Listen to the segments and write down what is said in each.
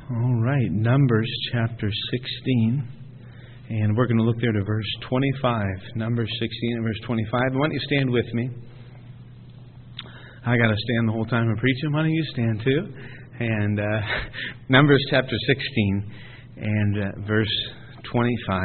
All right, Numbers chapter 16, and we're going to look there to verse 25. Numbers 16 and verse 25. Why don't you stand with me? I got to stand the whole time I'm preaching. Why don't you stand too? And Numbers chapter 16 and verse 25.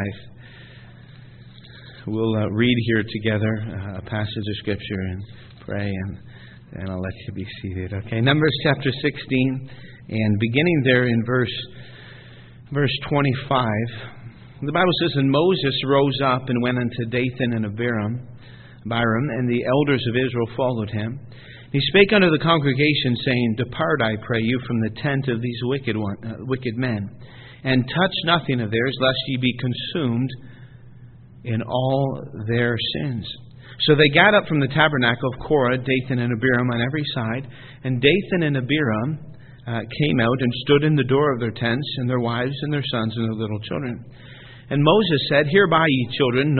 We'll read here together a passage of Scripture and pray, and I'll let you be seated. Okay, Numbers chapter 16. And beginning there in verse 25, the Bible says, "And Moses rose up and went unto Dathan and Abiram, and the elders of Israel followed him. He spake unto the congregation, saying, Depart, I pray you, from the tent of these wicked men, and touch nothing of theirs, lest ye be consumed in all their sins. So they gat up from the tabernacle of Korah, Dathan and Abiram on every side, and Dathan and Abiram came out and stood in the door of their tents, and their wives and their sons and their little children. And Moses said, Hereby ye children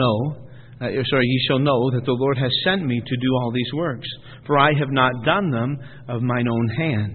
ye shall know that the Lord has sent me to do all these works, for I have not done them of mine own hand."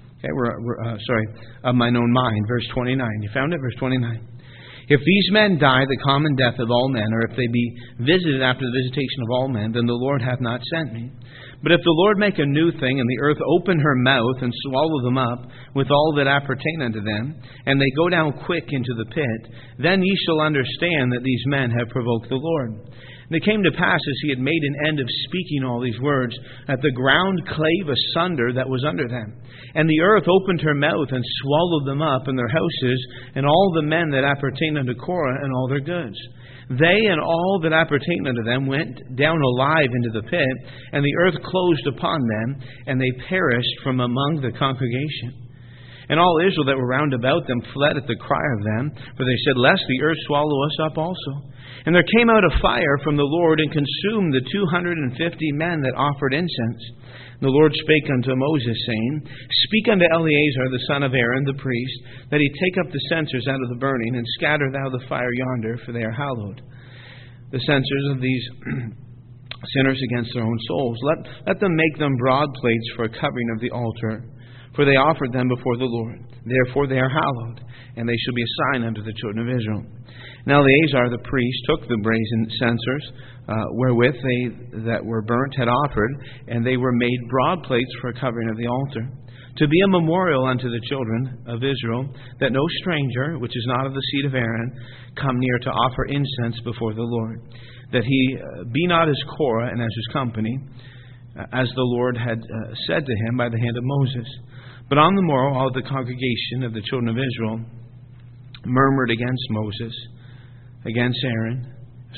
Okay, of mine own mind. Verse 29. You found it? Verse 29. "If these men die the common death of all men, or if they be visited after the visitation of all men, then the Lord hath not sent me. But if the Lord make a new thing, and the earth open her mouth, and swallow them up, with all that appertain unto them, and they go down quick into the pit, then ye shall understand that these men have provoked the Lord. And it came to pass, as he had made an end of speaking all these words, that the ground clave asunder that was under them. And the earth opened her mouth, and swallowed them up, and their houses, and all the men that appertain unto Korah, and all their goods. They and all that appertain unto them went down alive into the pit, and the earth closed upon them, and they perished from among the congregation. And all Israel that were round about them fled at the cry of them, for they said, Lest the earth swallow us up also. And there came out a fire from the Lord, and consumed the 250 men that offered incense. The Lord spake unto Moses, saying, Speak unto Eleazar the son of Aaron the priest, that he take up the censers out of the burning, and scatter thou the fire yonder, for they are hallowed. The censers of these sinners against their own souls. Let them make them broad plates for a covering of the altar, for they offered them before the Lord. Therefore they are hallowed, and they shall be a sign unto the children of Israel. Now Eleazar the priest took the brazen censers, wherewith they that were burnt had offered, and they were made broad plates for a covering of the altar, to be a memorial unto the children of Israel, that no stranger, which is not of the seed of Aaron, come near to offer incense before the Lord, that he be not as Korah and as his company, as the Lord had said to him by the hand of Moses. But on the morrow all the congregation of the children of Israel murmured against Moses, against Aaron,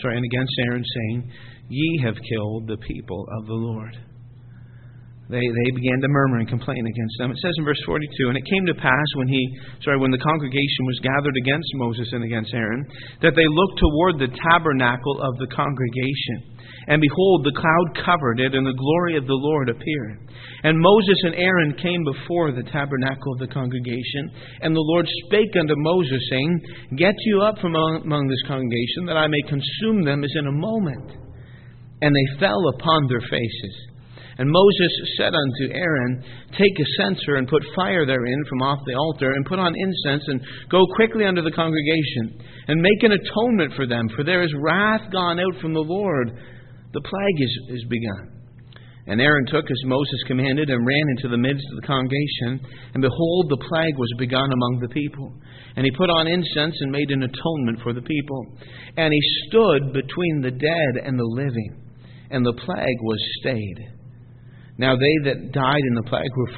saying, Ye have killed the people of the Lord. They began to murmur and complain against them. It says in verse 42, And it came to pass when the congregation was gathered against Moses and against Aaron, that they looked toward the tabernacle of the congregation. And behold, the cloud covered it, and the glory of the Lord appeared. And Moses and Aaron came before the tabernacle of the congregation. And the Lord spake unto Moses, saying, Get you up from among this congregation, that I may consume them as in a moment. And they fell upon their faces. And Moses said unto Aaron, Take a censer, and put fire therein from off the altar, and put on incense, and go quickly unto the congregation, and make an atonement for them, for there is wrath gone out from the Lord. The plague is begun. And Aaron took as Moses commanded, and ran into the midst of the congregation, and behold, the plague was begun among the people. And he put on incense, and made an atonement for the people. And he stood between the dead and the living, and the plague was stayed. Now they that died in the plague were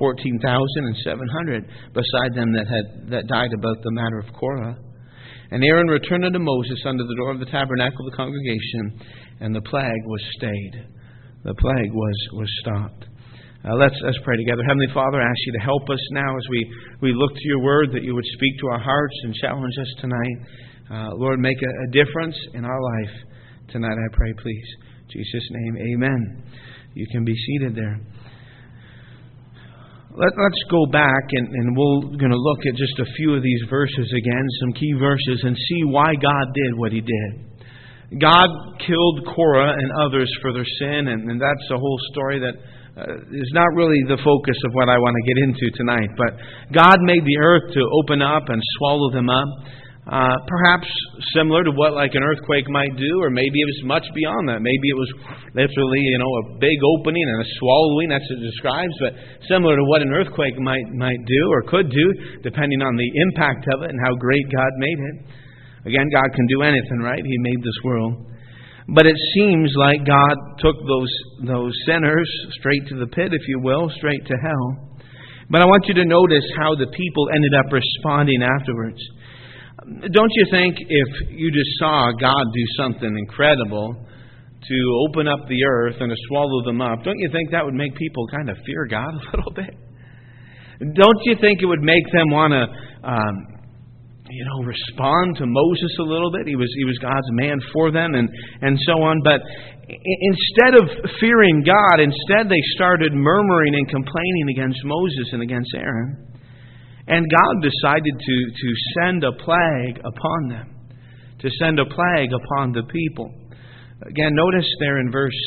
14,700, beside them that died about the matter of Korah. And Aaron returned unto Moses unto the door of the tabernacle of the congregation, and the plague was stayed. The plague was stopped. Let's pray together. Heavenly Father, I ask you to help us now as we look to your word, that you would speak to our hearts and challenge us tonight. Lord, make a difference in our life tonight, I pray, please. In Jesus' name, amen. You can be seated there. Let's go back, and we're going to look at just a few of these verses again, some key verses, and see why God did what he did. God killed Korah and others for their sin, and that's a whole story that is not really the focus of what I want to get into tonight. But God made the earth to open up and swallow them up. Perhaps similar to what like an earthquake might do, or maybe it was much beyond that. Maybe it was literally, a big opening and a swallowing, that's what it describes, but similar to what an earthquake might do or could do, depending on the impact of it and how great God made it. Again, God can do anything, right? He made this world. But it seems like God took those sinners straight to the pit, if you will, straight to hell. But I want you to notice how the people ended up responding afterwards. Don't you think if you just saw God do something incredible to open up the earth and to swallow them up, don't you think that would make people kind of fear God a little bit? Don't you think it would make them want to respond to Moses a little bit? He was God's man for them and so on. But instead of fearing God, instead they started murmuring and complaining against Moses and against Aaron. And God decided to send a plague upon them, to send a plague upon the people. Again, notice there in verse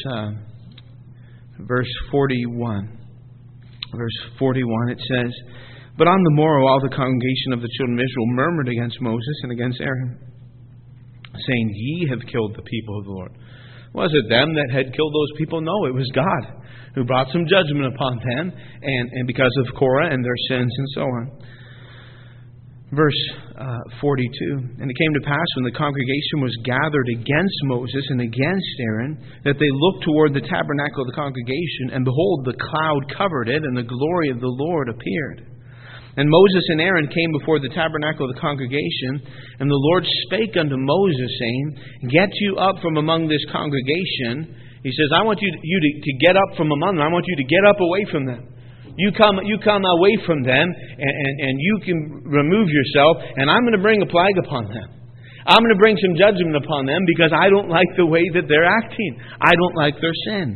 41. Verse 41, it says, "But on the morrow all the congregation of the children of Israel murmured against Moses and against Aaron, saying, Ye have killed the people of the Lord." Was it them that had killed those people? No, it was God who brought some judgment upon them, and because of Korah and their sins and so on. Verse 42, "And it came to pass when the congregation was gathered against Moses and against Aaron, that they looked toward the tabernacle of the congregation, and behold, the cloud covered it, and the glory of the Lord appeared. And Moses and Aaron came before the tabernacle of the congregation, and the Lord spake unto Moses, saying, Get you up from among this congregation." He says, I want you to get up from among them. I want you to get up away from them. You come away from them, and you can remove yourself, and I'm going to bring a plague upon them. I'm going to bring some judgment upon them because I don't like the way that they're acting. I don't like their sin.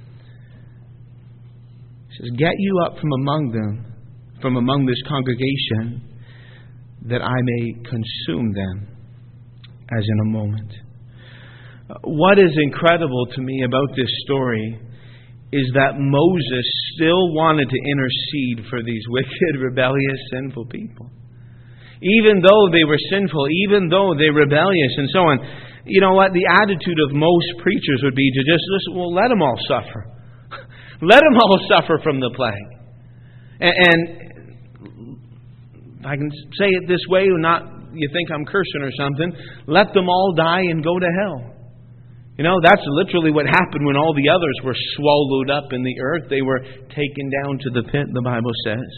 He says, Get you up from among them, from among this congregation, that I may consume them as in a moment. What is incredible to me about this story is that Moses still wanted to intercede for these wicked, rebellious, sinful people. Even though they were sinful, even though they're rebellious and so on. You know what? The attitude of most preachers would be to just let them all suffer. Let them all suffer from the plague. And I can say it this way, not you think I'm cursing or something. Let them all die and go to hell. That's literally what happened when all the others were swallowed up in the earth. They were taken down to the pit, the Bible says.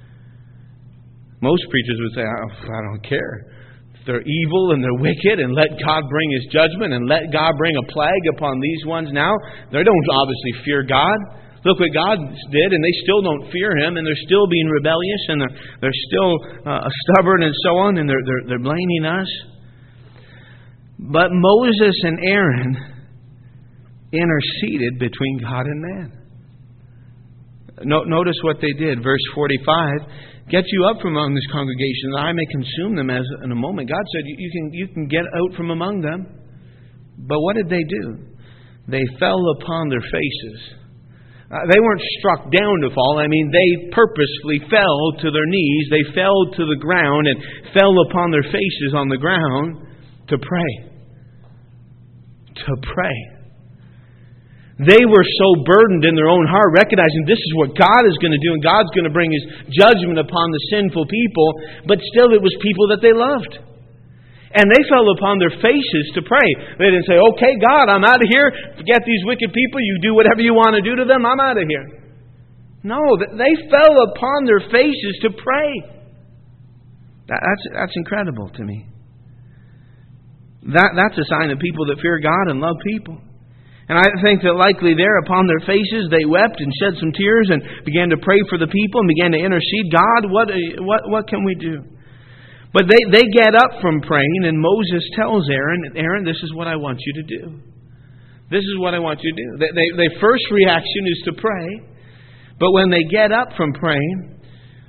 Most preachers would say, I don't care. They're evil and they're wicked, and let God bring His judgment, and let God bring a plague upon these ones now. They don't obviously fear God. Look what God did, and they still don't fear Him, and they're still being rebellious, and they're still stubborn and so on, and they're blaming us. But Moses and Aaron interceded between God and man. Notice what they did. Verse 45, "Get you up from among this congregation, that I may consume them as in a moment." God said, you can get out from among them. But what did they do? They fell upon their faces. They weren't struck down to fall. They purposefully fell to their knees. They fell to the ground and fell upon their faces on the ground to pray. To pray. They were so burdened in their own heart, recognizing this is what God is going to do, and God's going to bring His judgment upon the sinful people, but still it was people that they loved. And they fell upon their faces to pray. They didn't say, okay, God, I'm out of here. Forget these wicked people. You do whatever you want to do to them. I'm out of here. No, they fell upon their faces to pray. That's incredible to me. That's a sign of people that fear God and love people. And I think that likely there upon their faces they wept and shed some tears and began to pray for the people and began to intercede. God, what can we do? But they get up from praying, and Moses tells Aaron, this is what I want you to do. This is what I want you to do. Their first reaction is to pray. But when they get up from praying,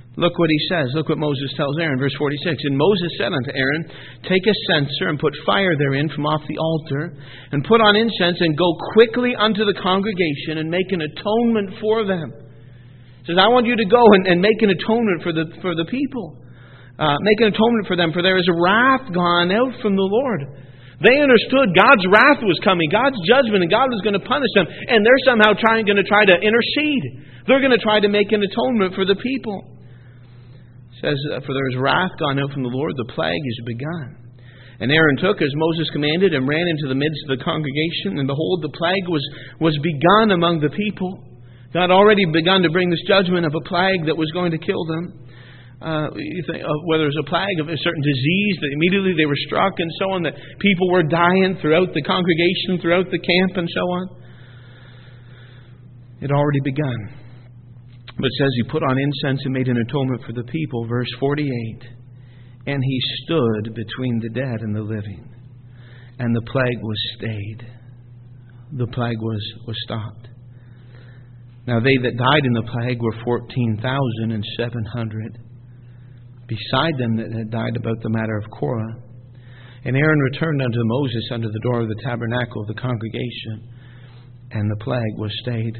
Look what he says. Look what Moses tells Aaron, verse 46. And Moses said unto Aaron, Take a censer and put fire therein from off the altar, and put on incense, and go quickly unto the congregation, and make an atonement for them. He says, I want you to go and make an atonement for the people. Make an atonement for them, for there is a wrath gone out from the Lord. They understood God's wrath was coming, God's judgment, and God was going to punish them. And they're somehow going to try to intercede. They're going to try to make an atonement for the people. It says, For there is wrath gone out from the Lord, the plague is begun. And Aaron took as Moses commanded, and ran into the midst of the congregation. And behold, the plague was begun among the people. God had already begun to bring this judgment of a plague that was going to kill them. You think whether it was a plague of a certain disease that immediately they were struck, and so on, that people were dying throughout the congregation, throughout the camp, and so on. It had already begun. But it says he put on incense and made an atonement for the people. Verse 48. And he stood between the dead and the living, and the plague was stayed. The plague was stopped. Now they that died in the plague were 14,700. Beside them that had died about the matter of Korah. And Aaron returned unto Moses unto the door of the tabernacle of the congregation, and the plague was stayed.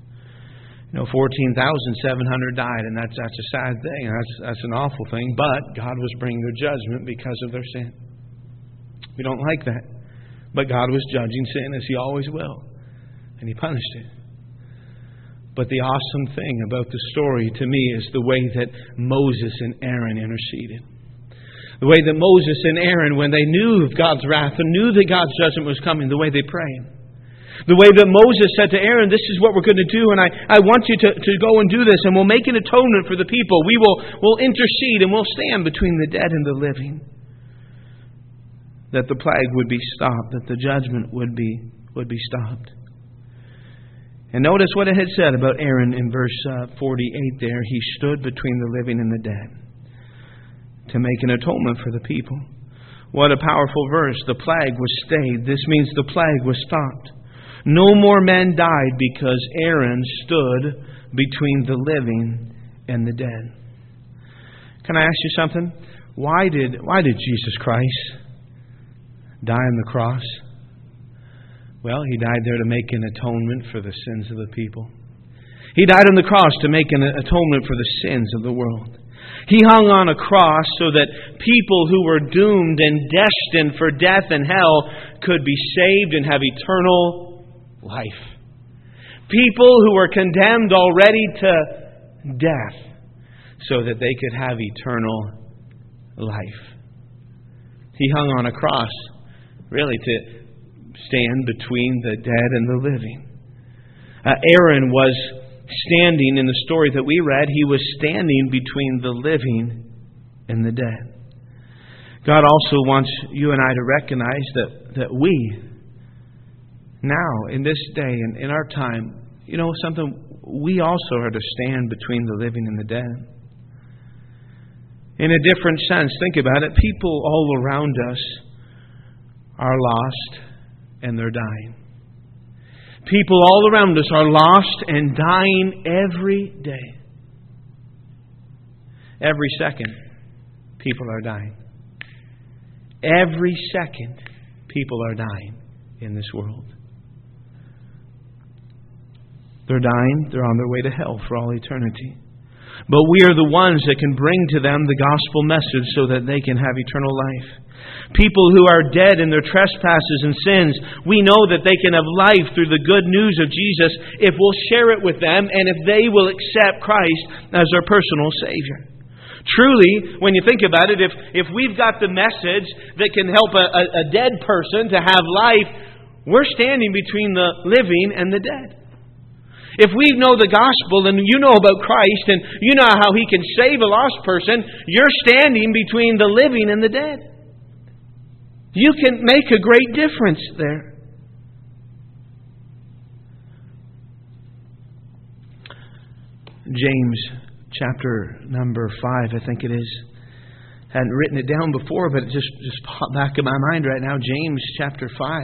14,700 died, and that's a sad thing. That's an awful thing. But God was bringing their judgment because of their sin. We don't like that. But God was judging sin, as He always will. And He punished it. But the awesome thing about the story to me is the way that Moses and Aaron interceded. The way that Moses and Aaron, when they knew of God's wrath and knew that God's judgment was coming, the way they prayed. The way that Moses said to Aaron, this is what we're going to do, and I want you to go and do this, and we'll make an atonement for the people. We'll intercede, and we'll stand between the dead and the living. That the plague would be stopped, that the judgment would be stopped. And notice what it had said about Aaron in verse 48 there. He stood between the living and the dead to make an atonement for the people. What a powerful verse. The plague was stayed. This means the plague was stopped. No more men died because Aaron stood between the living and the dead. Can I ask you something? Why did Jesus Christ die on the cross? Well, He died there to make an atonement for the sins of the people. He died on the cross to make an atonement for the sins of the world. He hung on a cross so that people who were doomed and destined for death and hell could be saved and have eternal life. People who were condemned already to death so that they could have eternal life. He hung on a cross really to stand between the dead and the living. Aaron was standing in the story that we read. He was standing between the living and the dead. God also wants you and I to recognize that we, now, in this day and in our time, something, we also are to stand between the living and the dead. In a different sense, think about it. People all around us are lost and they're dying. People all around us are lost and dying every day. Every second, people are dying. Every second, people are dying in this world. They're dying. They're on their way to hell for all eternity. But we are the ones that can bring to them the gospel message so that they can have eternal life. People who are dead in their trespasses and sins, we know that they can have life through the good news of Jesus if we'll share it with them and if they will accept Christ as their personal Savior. Truly, when you think about it, if we've got the message that can help a dead person to have life, we're standing between the living and the dead. If we know the gospel and you know about Christ and you know how He can save a lost person, you're standing between the living and the dead. You can make a great difference there. James chapter number 5, I think it is. Hadn't written it down before, but it just popped back in my mind right now. James chapter 5.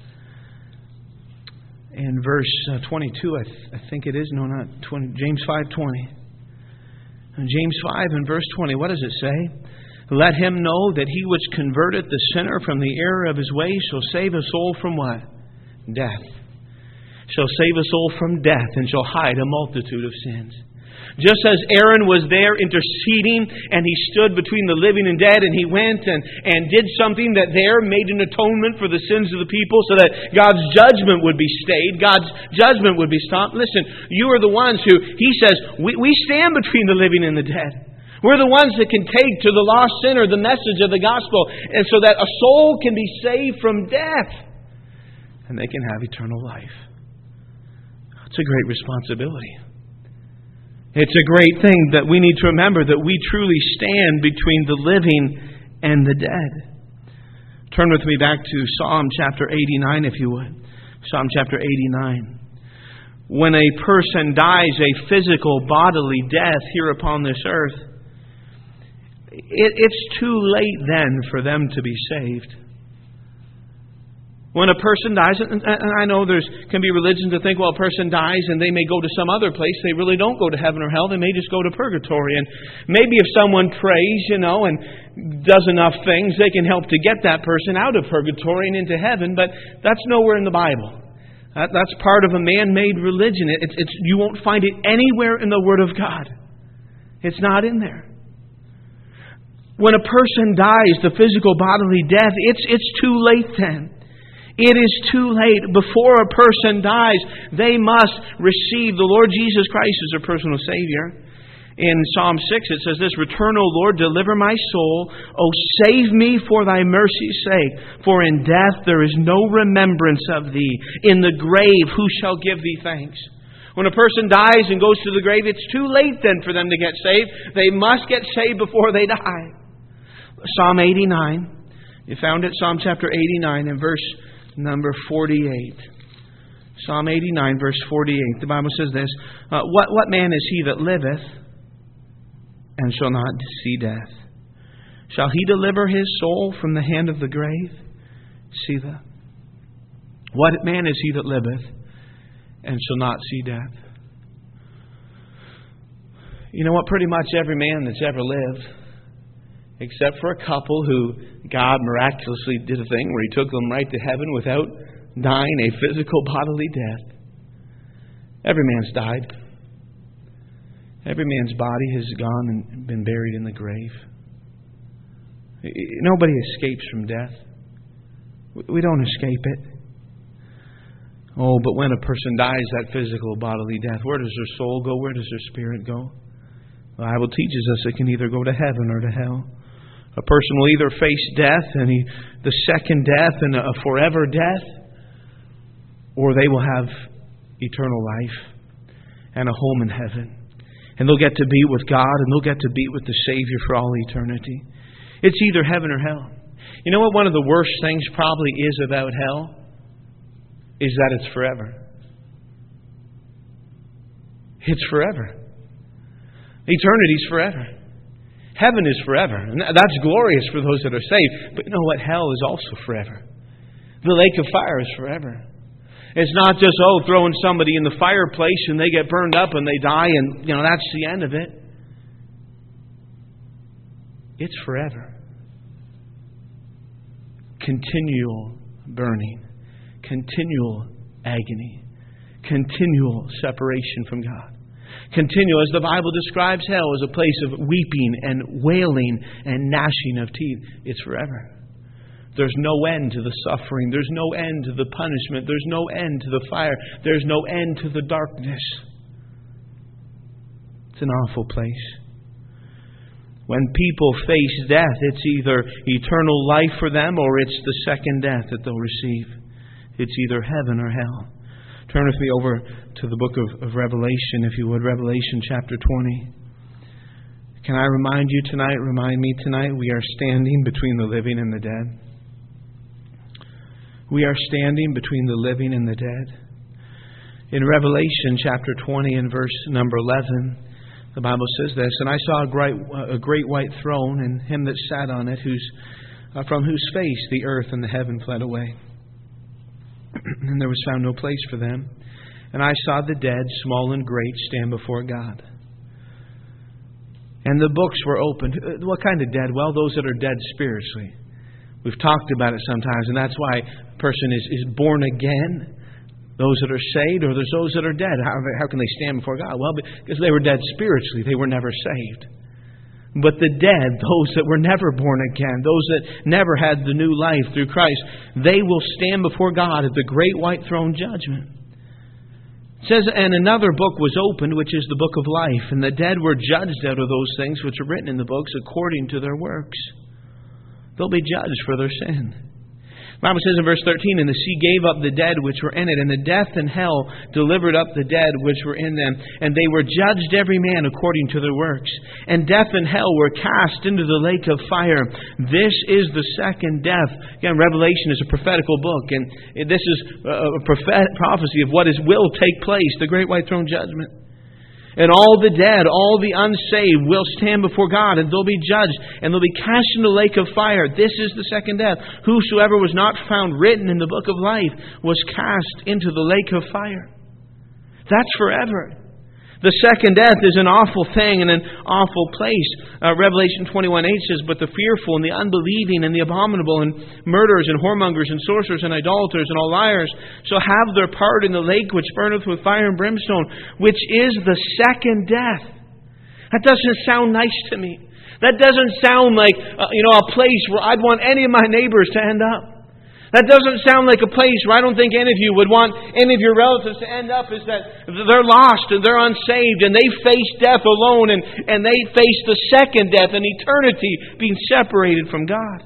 In verse 22, I think it is. No, not 20. James 5:20. In James 5 and verse 20, what does it say? Let him know that he which converteth the sinner from the error of his ways shall save a soul from what? Death. Shall save a soul from death and shall hide a multitude of sins. Just as Aaron was there interceding and he stood between the living and dead, and he went and did something that there made an atonement for the sins of the people so that God's judgment would be stayed, God's judgment would be stopped. Listen, you are the ones who, he says, we stand between the living and the dead. We're the ones that can take to the lost sinner the message of the gospel, and so that a soul can be saved from death and they can have eternal life. It's a great responsibility. It's a great thing that we need to remember, that we truly stand between the living and the dead. Turn with me back to Psalm chapter 89, if you would. Psalm chapter 89. When a person dies a physical, bodily death here upon this earth, it's too late then for them to be saved. When a person dies, and I know there can be religions that think, well, a person dies and they may go to some other place. They really don't go to heaven or hell. They may just go to purgatory. And maybe if someone prays, and does enough things, they can help to get that person out of purgatory and into heaven. But that's nowhere in the Bible. That's part of a man-made religion. You won't find it anywhere in the Word of God. It's not in there. When a person dies, the physical bodily death, it's too late then. It is too late. Before a person dies, they must receive the Lord Jesus Christ as their personal Savior. In Psalm 6 it says this, Return, O Lord, deliver my soul. O save me for thy mercy's sake. For in death there is no remembrance of thee. In the grave who shall give thee thanks? When a person dies and goes to the grave, it's too late then for them to get saved. They must get saved before they die. Psalm 89. You found it, Psalm chapter 89 and verse number 48. Psalm 89, verse 48. The Bible says this, What man is he that liveth and shall not see death? Shall he deliver his soul from the hand of the grave? Selah. What man is he that liveth and shall not see death? You know what? Pretty much every man that's ever lived, except for a couple who God miraculously did a thing where He took them right to heaven without dying a physical bodily death. Every man's died. Every man's body has gone and been buried in the grave. Nobody escapes from death. We don't escape it. Oh, but when a person dies that physical bodily death, where does their soul go? Where does their spirit go? The Bible teaches us it can either go to heaven or to hell. A person will either face death, and the second death and a forever death, or they will have eternal life and a home in heaven. And they'll get to be with God, and they'll get to be with the Savior for all eternity. It's either heaven or hell. You know what one of the worst things probably is about hell? Is that it's forever. It's forever. Eternity's forever. Heaven is forever. And that's glorious for those that are saved. But you know what? Hell is also forever. The lake of fire is forever. It's not just, throwing somebody in the fireplace and they get burned up and they die and, that's the end of it. It's forever. Continual burning. Continual agony. Continual separation from God. Continual, as the Bible describes hell, as a place of weeping and wailing and gnashing of teeth. It's forever. There's no end to the suffering. There's no end to the punishment. There's no end to the fire. There's no end to the darkness. It's an awful place. When people face death, it's either eternal life for them or it's the second death that they'll receive. It's either heaven or hell. Turn with me over to the book of Revelation, if you would. Revelation chapter 20. Can I remind me tonight, we are standing between the living and the dead. We are standing between the living and the dead. In Revelation chapter 20 and verse number 11, the Bible says this, And I saw a great white throne, and him that sat on it, from whose face the earth and the heaven fled away. And there was found no place for them. And I saw the dead, small and great, stand before God. And the books were opened. What kind of dead? Well, those that are dead spiritually. We've talked about it sometimes, and that's why a person is born again. Those that are saved, or there's those that are dead. How can they stand before God? Well, because they were dead spiritually. They were never saved. But the dead, those that were never born again, those that never had the new life through Christ, they will stand before God at the great white throne judgment. It says, and another book was opened, which is the book of life. And the dead were judged out of those things which are written in the books according to their works. They'll be judged for their sin. The Bible says in verse 13, and the sea gave up the dead which were in it, and the death and hell delivered up the dead which were in them. And they were judged every man according to their works. And death and hell were cast into the lake of fire. This is the second death. Again, Revelation is a prophetical book, and this is a prophecy of what will take place, the great white throne judgment. And all the dead, all the unsaved will stand before God, and they'll be judged, and they'll be cast into the lake of fire. This is the second death. Whosoever was not found written in the book of life was cast into the lake of fire. That's forever. The second death is an awful thing and an awful place. Revelation 21:8 says, but the fearful and the unbelieving and the abominable and murderers and whoremongers and sorcerers and idolaters and all liars shall have their part in the lake which burneth with fire and brimstone, which is the second death. That doesn't sound nice to me. That doesn't sound like a place where I'd want any of my neighbors to end up. That doesn't sound like a place where I don't think any of you would want any of your relatives to end up, is that they're lost and they're unsaved and they face death alone and they face the second death and eternity being separated from God.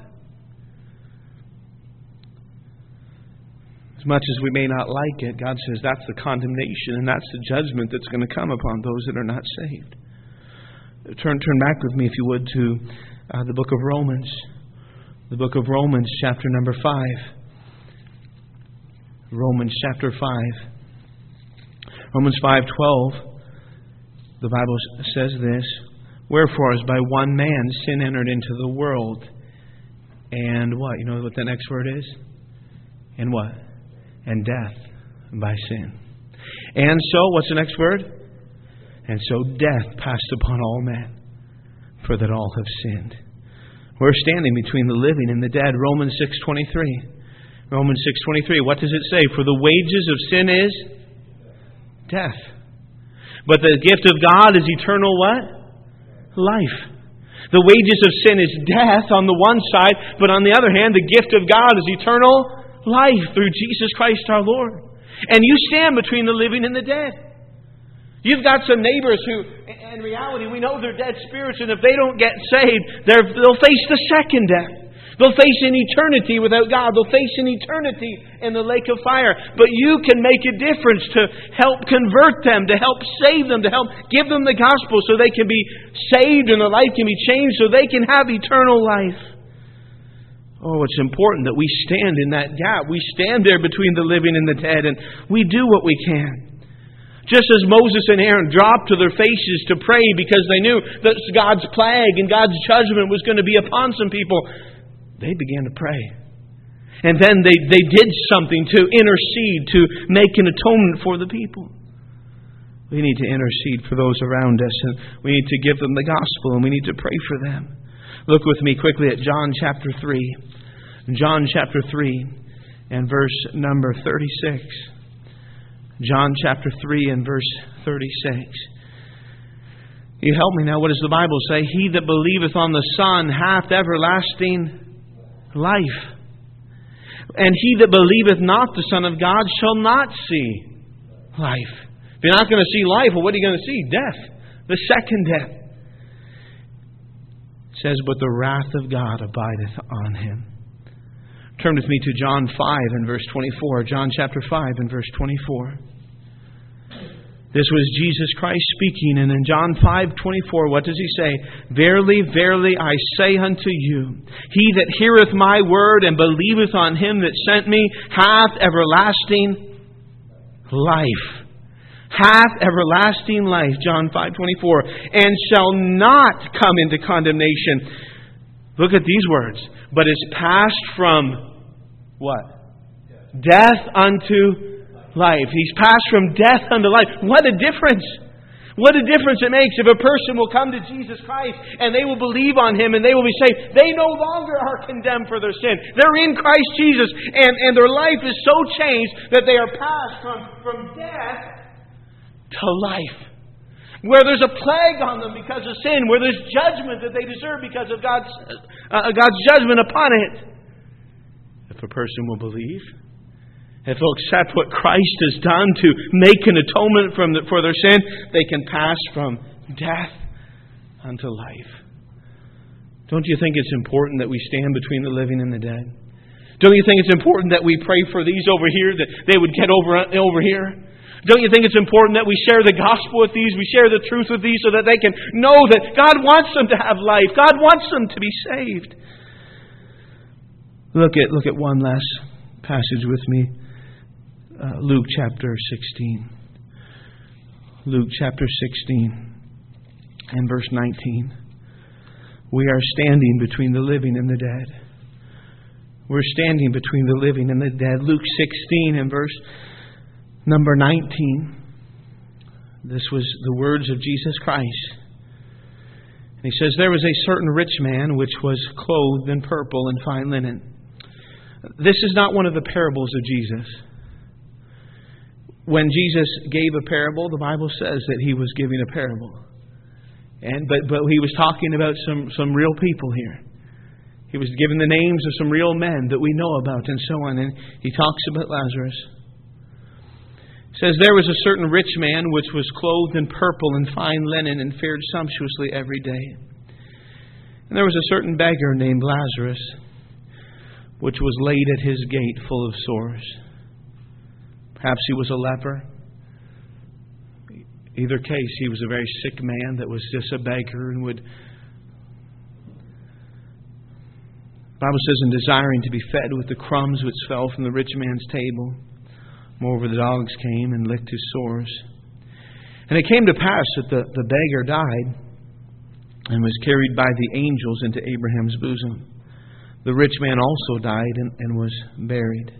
As much as we may not like it, God says that's the condemnation and that's the judgment that's going to come upon those that are not saved. Turn back with me, if you would, to the book of Romans. The book of Romans, chapter number 5. Romans chapter 5. Romans 5:12. The Bible says this, wherefore as by one man sin entered into the world. And what? You know what the next word is? And what? And death by sin. And so, what's the next word? And so death passed upon all men, for that all have sinned. We're standing between the living and the dead. Romans 6:23. Romans 6:23. What does it say? For the wages of sin is death. But the gift of God is eternal what? Life. The wages of sin is death on the one side, but on the other hand, the gift of God is eternal life through Jesus Christ our Lord. And you stand between the living and the dead. You've got some neighbors who, in reality, we know they're dead spirits, and if they don't get saved, they'll face the second death. They'll face an eternity without God. They'll face an eternity in the lake of fire. But you can make a difference to help convert them, to help save them, to help give them the gospel so they can be saved and their life can be changed so they can have eternal life. Oh, it's important that we stand in that gap. We stand there between the living and the dead, and we do what we can. Just as Moses and Aaron dropped to their faces to pray because they knew that God's plague and God's judgment was going to be upon some people, they began to pray. And then they did something to intercede, to make an atonement for the people. We need to intercede for those around us, and we need to give them the gospel, and we need to pray for them. Look with me quickly at John chapter 3. John chapter 3 and verse number 36. John chapter 3 and verse 36. You help me now. What does the Bible say? He that believeth on the Son hath everlasting life. And he that believeth not the Son of God shall not see life. If you're not going to see life, well, what are you going to see? Death. The second death. It says, but the wrath of God abideth on him. Turn with me to John 5 and verse 24. John chapter 5 and verse 24. This was Jesus Christ speaking, and in John 5:24, what does He say? Verily, verily, I say unto you, he that heareth my word and believeth on Him that sent me hath everlasting life. Hath everlasting life, John 5:24, and shall not come into condemnation. Look at these words. But is passed from what? Death unto life. He's passed from death unto life. What a difference. What a difference it makes if a person will come to Jesus Christ and they will believe on Him and they will be saved. They no longer are condemned for their sin. They're in Christ Jesus, and their life is so changed that they are passed from death to life. Where there's a plague on them because of sin, where there's judgment that they deserve because of God's judgment upon it. If a person will believe, if they'll accept what Christ has done to make an atonement for their sin, they can pass from death unto life. Don't you think it's important that we stand between the living and the dead? Don't you think it's important that we pray for these over here, that they would get over here? Don't you think it's important that we share the gospel with these, we share the truth with these, so that they can know that God wants them to have life, God wants them to be saved? Look at one last passage with me. Luke chapter 16. Luke chapter 16 and verse 19. We are standing between the living and the dead. We're standing between the living and the dead. Luke 16 and verse number 19. This was the words of Jesus Christ. And He says, there was a certain rich man which was clothed in purple and fine linen. This is not one of the parables of Jesus. When Jesus gave a parable, the Bible says that He was giving a parable. But He was talking about some real people here. He was giving the names of some real men that we know about and so on. And He talks about Lazarus. It says, there was a certain rich man which was clothed in purple and fine linen and fared sumptuously every day. And there was a certain beggar named Lazarus, which was laid at his gate full of sores. Perhaps he was a leper. Either case, he was a very sick man that was just a beggar and would... The Bible says, in desiring to be fed with the crumbs which fell from the rich man's table, moreover the dogs came and licked his sores. And it came to pass that the beggar died and was carried by the angels into Abraham's bosom. The rich man also died and was buried.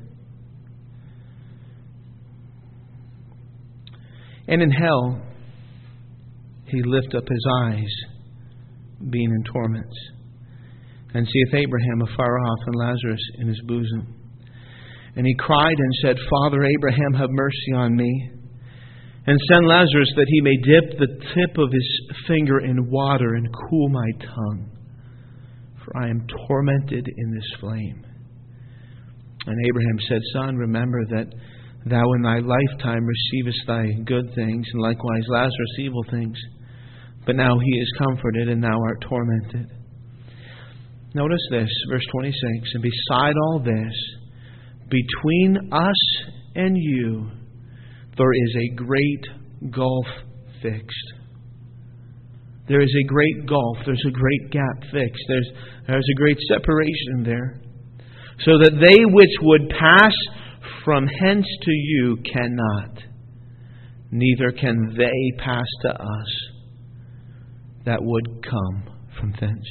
And in hell, he lift up his eyes, being in torments, and seeth Abraham afar off and Lazarus in his bosom. And he cried and said, Father Abraham, have mercy on me, and send Lazarus that he may dip the tip of his finger in water and cool my tongue, for I am tormented in this flame. And Abraham said, Son, remember that thou in thy lifetime receivest thy good things, and likewise Lazarus evil things. But now he is comforted, and thou art tormented. Notice this, verse 26. And beside all this, between us and you, there is a great gulf fixed. There is a great gulf. There's a great gap fixed. There's a great separation there. So that they which would pass from hence to you cannot, neither can they pass to us that would come from thence.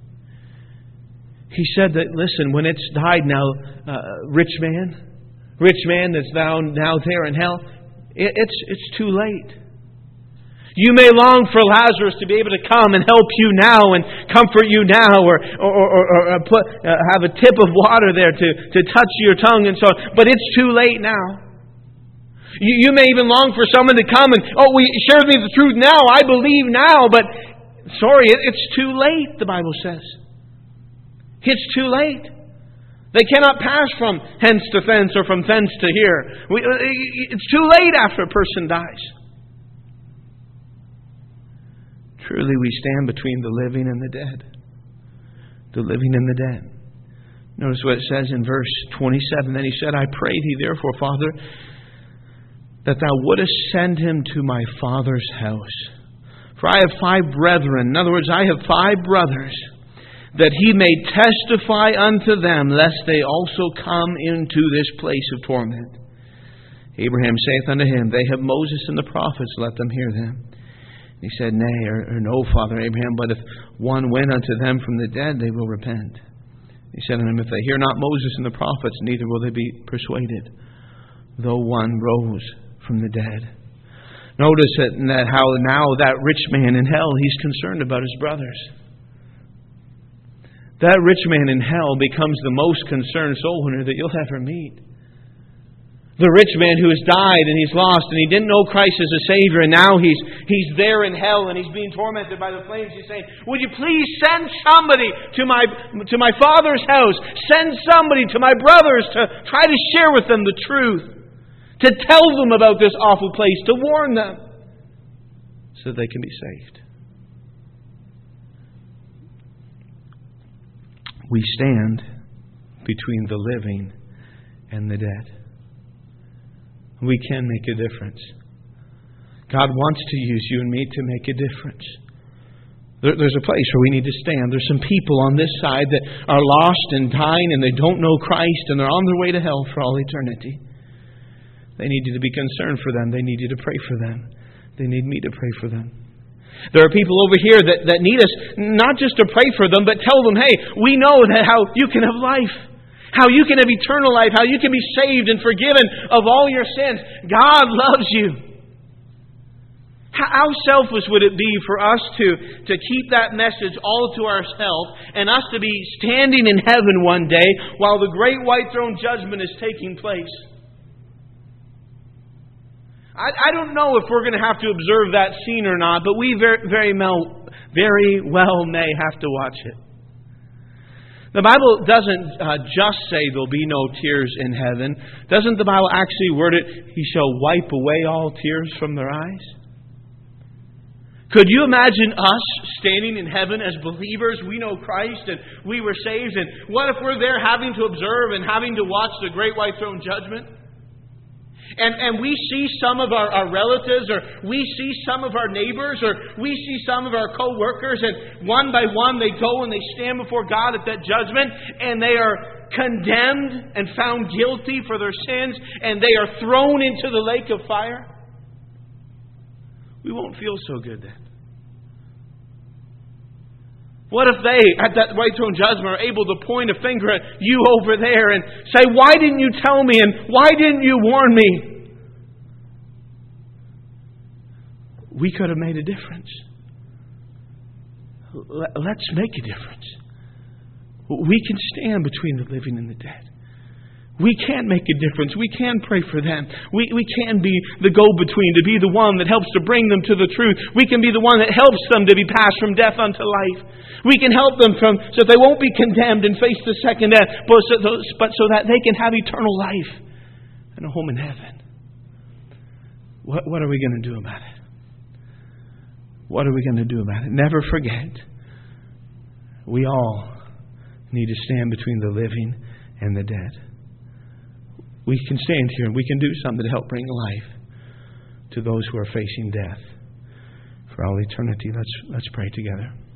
He said that, listen, when it's died now, rich man that's now there in hell, it's too late. You may long for Lazarus to be able to come and help you now and comfort you now, or have a tip of water there to touch your tongue and so on. But it's too late now. You may even long for someone to come and, share with me the truth now. I believe now, but sorry, it's too late, the Bible says. It's too late. They cannot pass from hence to thence or from thence to here. It's too late after a person dies. Truly we stand between the living and the dead. The living and the dead. Notice what it says in verse 27. Then he said, I pray thee therefore, Father, that thou wouldest send him to my father's house. For I have 5 brethren. In other words, I have 5 brothers, that he may testify unto them, lest they also come into this place of torment. Abraham saith unto him, They have Moses and the prophets, let them hear them. He said, Nay, or no, Father Abraham, but if one went unto them from the dead, they will repent. He said unto him, If they hear not Moses and the prophets, neither will they be persuaded, though one rose from the dead. Notice that how now that rich man in hell, he's concerned about his brothers. That rich man in hell becomes the most concerned soul winner that you'll ever meet. The rich man who has died and he's lost and he didn't know Christ as a Savior, and now he's there in hell and he's being tormented by the flames. He's saying, would you please send somebody to my Father's house? Send somebody to my brothers to try to share with them the truth. To tell them about this awful place. To warn them. So they can be saved. We stand between the living and the dead. We can make a difference. God wants to use you and me to make a difference. There's a place where we need to stand. There's some people on this side that are lost and dying and they don't know Christ and they're on their way to hell for all eternity. They need you to be concerned for them. They need you to pray for them. They need me to pray for them. There are people over here that need us not just to pray for them, but tell them, hey, we know that how you can have life. How you can have eternal life. How you can be saved and forgiven of all your sins. God loves you. How selfish would it be for us to keep that message all to ourselves and us to be standing in heaven one day while the great white throne judgment is taking place? I don't know if we're going to have to observe that scene or not, but we very well may have to watch it. The Bible doesn't just say there'll be no tears in heaven. Doesn't the Bible actually word it, He shall wipe away all tears from their eyes? Could you imagine us standing in heaven as believers? We know Christ and we were saved. And what if we're there having to observe and having to watch the great white throne judgment? And we see some of our relatives, or we see some of our neighbors, or we see some of our co-workers, and one by one they go and they stand before God at that judgment, and they are condemned and found guilty for their sins, and they are thrown into the lake of fire. We won't feel so good then. What if they, at that white throne judgment, are able to point a finger at you over there and say, why didn't you tell me and why didn't you warn me? We could have made a difference. Let's make a difference. We can stand between the living and the dead. We can make a difference. We can pray for them. We can be the go-between, to be the one that helps to bring them to the truth. We can be the one that helps them to be passed from death unto life. We can help them so that they won't be condemned and face the second death, but so that they can have eternal life and a home in heaven. What are we going to do about it? What are we going to do about it? Never forget, we all need to stand between the living and the dead. We can stand here and we can do something to help bring life to those who are facing death for all eternity. Let's pray together.